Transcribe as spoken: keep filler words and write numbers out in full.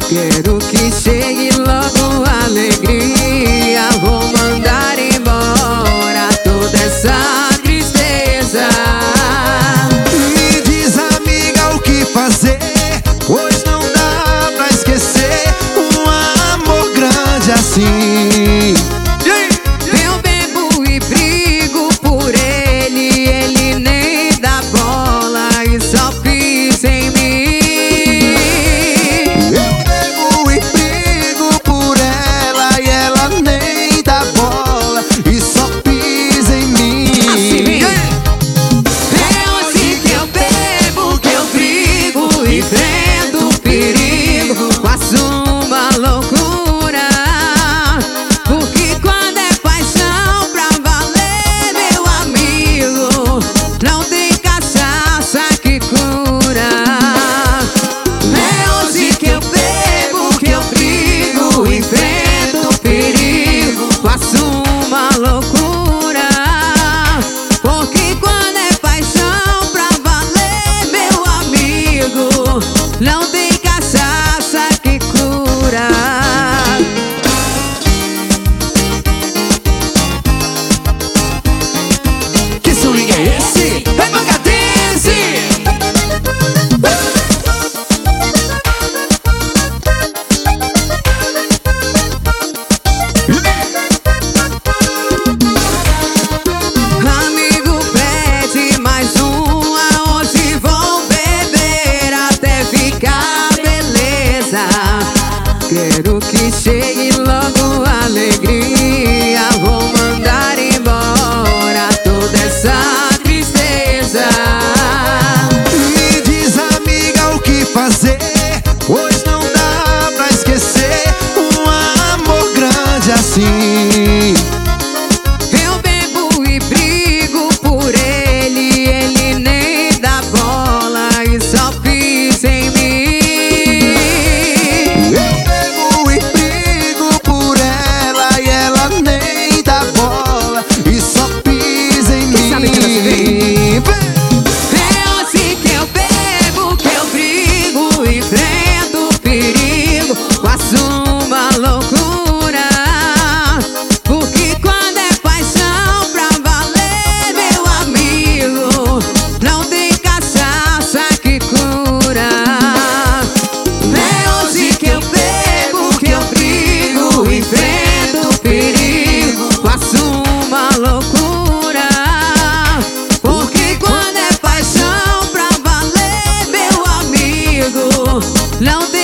Quero que chegue logo a alegria. Vou mandar embora toda essa tristeza. Me diz, amiga, o que fazer, pois não dá pra esquecer um amor grande assim. Eu bebo e brigo por ele, ele nem dá bola e só pisa em mim. Eu bebo e brigo por ela e ela nem dá bola e só pisa em mim. Assim, é assim que eu bebo, que eu brigo e enfrento o perigo. Faço uma loucura, porque quando é paixão pra valer, meu amigo, não tem cachaça que cura. É hoje que eu bebo, que eu brigo, enfrento o perigo. Faço uma loucura, porque quando é paixão pra valer, meu amigo, não tem cachaça que cura. Que swing é esse? É Magadense! Amigo, pede mais uma. Hoje vou beber até ficar beleza. Quero que chegue logo a alegria. Vou mandar embora toda essa tristeza. Me diz, amiga, o que fazer, pois não dá pra esquecer um amor grande assim. Eu bebo e brigo por ele, ele nem dá bola e só pisa em mim. Eu bebo e brigo por ela e ela nem dá bola e só pisa em Quem sabe que não se mim. É assim que eu bebo, que eu brigo, enfrento o perigo. Faço uma loucura, porque quando é paixão pra valer, meu amigo, não tem cachaça que cura. É hoje que eu bebo, que eu brigo, enfrento o perigo. Faço uma loucura, porque quando é paixão pra valer, meu amigo, não tem